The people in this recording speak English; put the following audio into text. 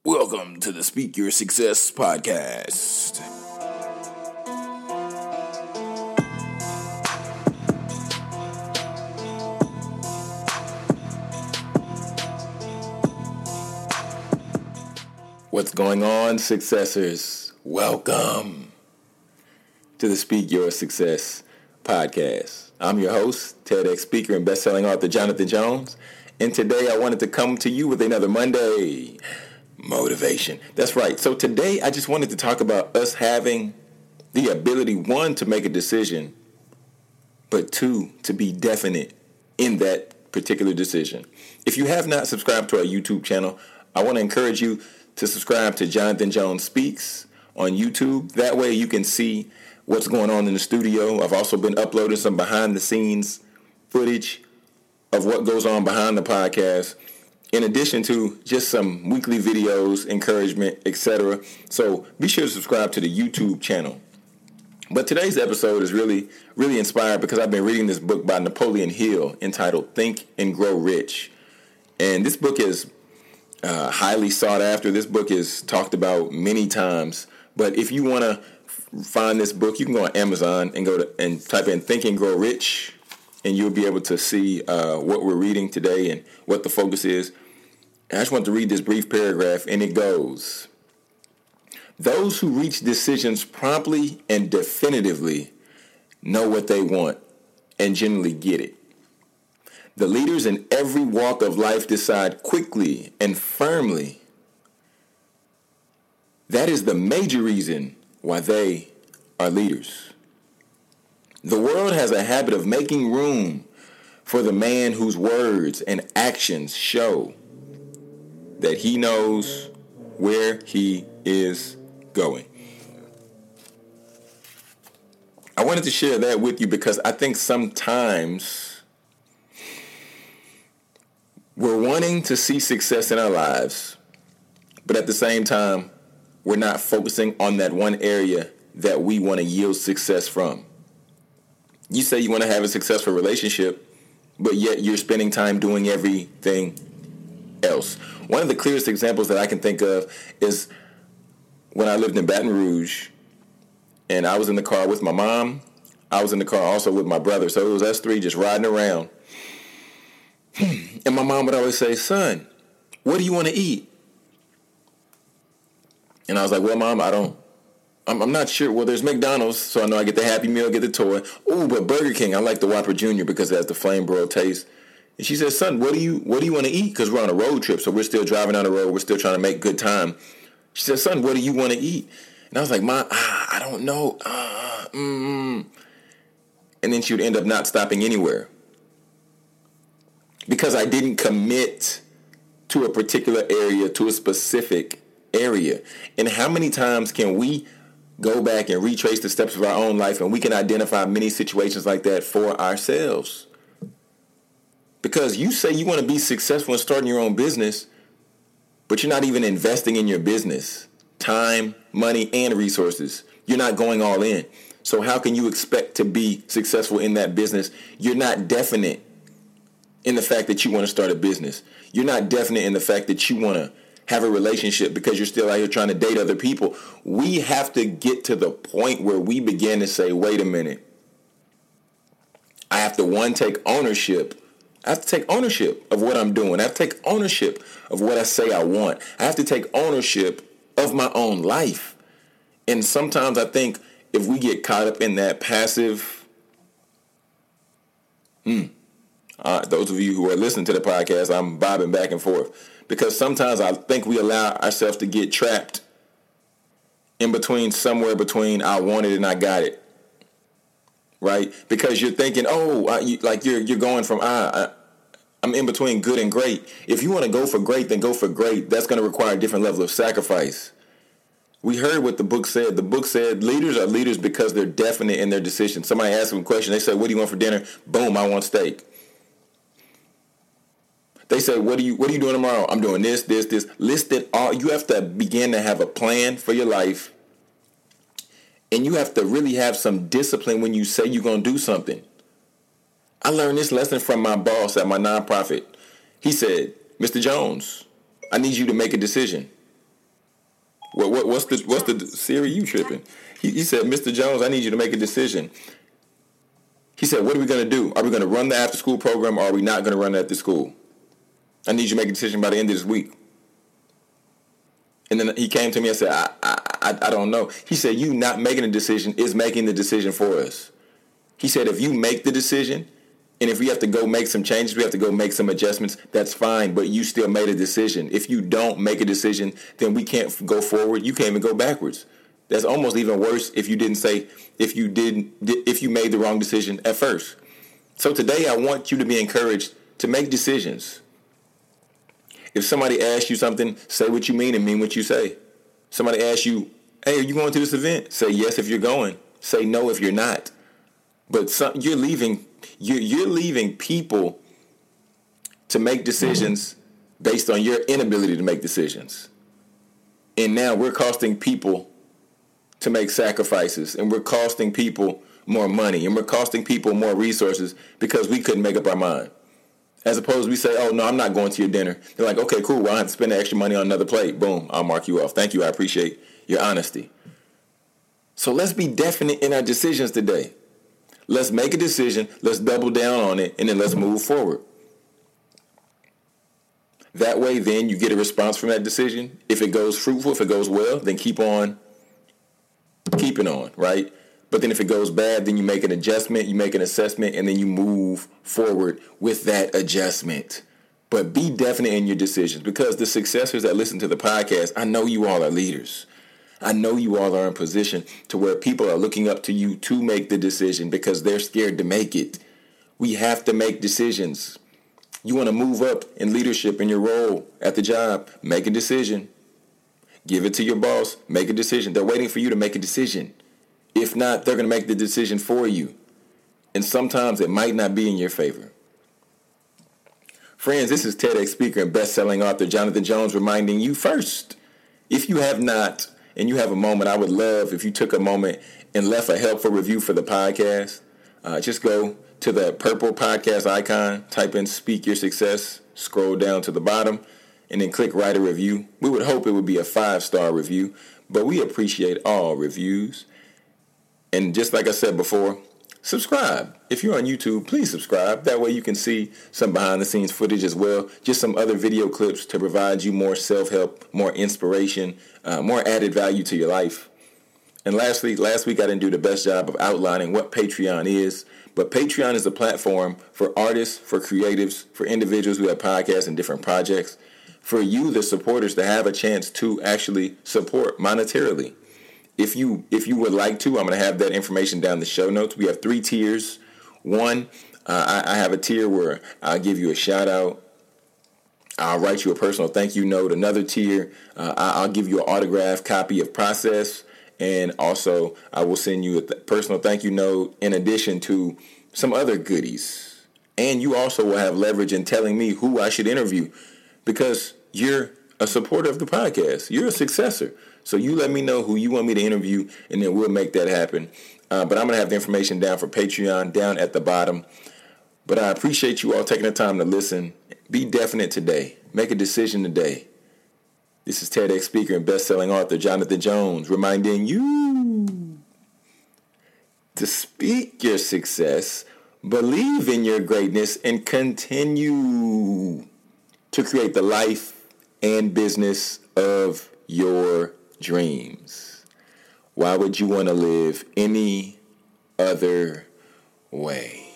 Welcome to the Speak Your Success podcast. What's going on, successors? Welcome to the Speak Your Success podcast. I'm your host, TEDx speaker and best-selling author Jonathan Jones, and today I wanted to come to you with another Monday motivation. That's right. So today I just wanted to talk about us having the ability, one, to make a decision, but two, to be definite in that particular decision. If you have not subscribed to our YouTube channel, I want to encourage you to subscribe to Jonathan Jones Speaks on YouTube. That way you can see what's going on in the studio. I've also been uploading some behind the scenes footage of what goes on behind the podcast, in addition to just some weekly videos, encouragement, etc. So be sure to subscribe to the YouTube channel. But today's episode is really inspired because I've been reading this book by Napoleon Hill entitled Think and Grow Rich. And this book is highly sought after. This book is talked about many times. But if you want to find this book, you can go on Amazon and type in Think and Grow Rich, and you'll be able to see what we're reading today and what the focus is. And I just want to read this brief paragraph, and it goes: those who reach decisions promptly and definitively know what they want and generally get it. The leaders in every walk of life decide quickly and firmly. That is the major reason why they are leaders. The world has a habit of making room for the man whose words and actions show that he knows where he is going. I wanted to share that with you because I think sometimes we're wanting to see success in our lives, but at the same time, we're not focusing on that one area that we want to yield success from. You say you want to have a successful relationship, but yet you're spending time doing everything else. One of the clearest examples that I can think of is when I lived in Baton Rouge, and I was in the car with my mom. I was in the car also with my brother. So it was us three just riding around. And my mom would always say, "Son, what do you want to eat?" And I was like, "Well, Mom, I'm not sure. Well, there's McDonald's, so I know I get the Happy Meal, get the toy. Oh, but Burger King, I like the Whopper Jr. because it has the flame broiled taste." And she said, "Son, what do you want to eat?" Because we're on a road trip, so we're still driving on the road. We're still trying to make good time. She said, "Son, what do you want to eat?" And I was like, "Mom, I don't know." And then she would end up not stopping anywhere because I didn't commit to a particular area, to a specific area. And how many times can we go back and retrace the steps of our own life, and we can identify many situations like that for ourselves? Because you say you want to be successful in starting your own business, but you're not even investing in your business. Time, money, and resources. You're not going all in. So how can you expect to be successful in that business? You're not definite in the fact that you want to start a business. You're not definite in the fact that you want to have a relationship because you're still out here trying to date other people. We have to get to the point where we begin to say, wait a minute. I have to, take ownership. I have to take ownership of what I'm doing. I have to take ownership of what I say I want. I have to take ownership of my own life. And sometimes I think if we get caught up in that passive, those of you who are listening to the podcast, I'm bobbing back and forth. Because sometimes I think we allow ourselves to get trapped in between, somewhere between I want it and I got it. Right? Because you're thinking, you're going from, I'm in between good and great. If you want to go for great, then go for great. That's going to require a different level of sacrifice. We heard what the book said. The book said leaders are leaders because they're definite in their decisions. Somebody asked them a question. They said, "What do you want for dinner?" Boom, I want steak. They say, what are you doing tomorrow? I'm doing this. List it all. You have to begin to have a plan for your life. And you have to really have some discipline when you say you're going to do something. I learned this lesson from my boss at my nonprofit. He said, "Mr. Jones, I need you to make a decision. What's the Siri you tripping? He said, Mr. Jones, I need you to make a decision. He said, what are we going to do? Are we going to run the after school program or are we not going to run it after school? I need you to make a decision by the end of this week. And then he came to me and said, I don't know. He said, you not making a decision is making the decision for us. He said, if you make the decision, and if we have to go make some changes, we have to go make some adjustments, that's fine, but you still made a decision. If you don't make a decision, then we can't go forward. You can't even go backwards. That's almost even worse if you made the wrong decision at first. So today I want you to be encouraged to make decisions. If somebody asks you something, say what you mean and mean what you say. Somebody asks you, hey, are you going to this event? Say yes if you're going. Say no if you're not. But you're leaving people to make decisions based on your inability to make decisions. And now we're costing people to make sacrifices, and we're costing people more money, and we're costing people more resources because we couldn't make up our mind. As opposed to we say, oh, no, I'm not going to your dinner. They're like, okay, cool. Well, I have to spend the extra money on another plate. Boom, I'll mark you off. Thank you. I appreciate your honesty. So let's be definite in our decisions today. Let's make a decision. Let's double down on it, and then let's move forward. That way, then you get a response from that decision. If it goes fruitful, if it goes well, then keep on keeping on, right? But then if it goes bad, then you make an adjustment, you make an assessment, and then you move forward with that adjustment. But be definite in your decisions, because the successors that listen to the podcast, I know you all are leaders. I know you all are in position to where people are looking up to you to make the decision because they're scared to make it. We have to make decisions. You want to move up in leadership in your role at the job, make a decision. Give it to your boss, make a decision. They're waiting for you to make a decision. If not, they're going to make the decision for you. And sometimes it might not be in your favor. Friends, this is TEDx speaker and best-selling author Jonathan Jones reminding you first, if you have not and you have a moment, I would love if you took a moment and left a helpful review for the podcast. Just go to the purple podcast icon, type in Speak Your Success, scroll down to the bottom, and then click Write a Review. We would hope it would be a 5-star review, but we appreciate all reviews. And just like I said before, subscribe. If you're on YouTube, please subscribe. That way you can see some behind-the-scenes footage as well, just some other video clips to provide you more self-help, more inspiration, more added value to your life. And lastly, last week I didn't do the best job of outlining what Patreon is, but Patreon is a platform for artists, for creatives, for individuals who have podcasts and different projects, for you, the supporters, to have a chance to actually support monetarily. If you would like to, I'm going to have that information down in the show notes. We have 3 tiers. One, I have a tier where I'll give you a shout out. I'll write you a personal thank you note. Another tier, I'll give you an autographed copy of Process. And also, I will send you a personal thank you note in addition to some other goodies. And you also will have leverage in telling me who I should interview because you're a supporter of the podcast. You're a successor. So you let me know who you want me to interview, and then we'll make that happen. But I'm going to have the information down for Patreon down at the bottom. But I appreciate you all taking the time to listen. Be definite today. Make a decision today. This is TEDx speaker and best-selling author Jonathan Jones reminding you to speak your success, believe in your greatness, and continue to create the life and business of your dreams. Why would you want to live any other way?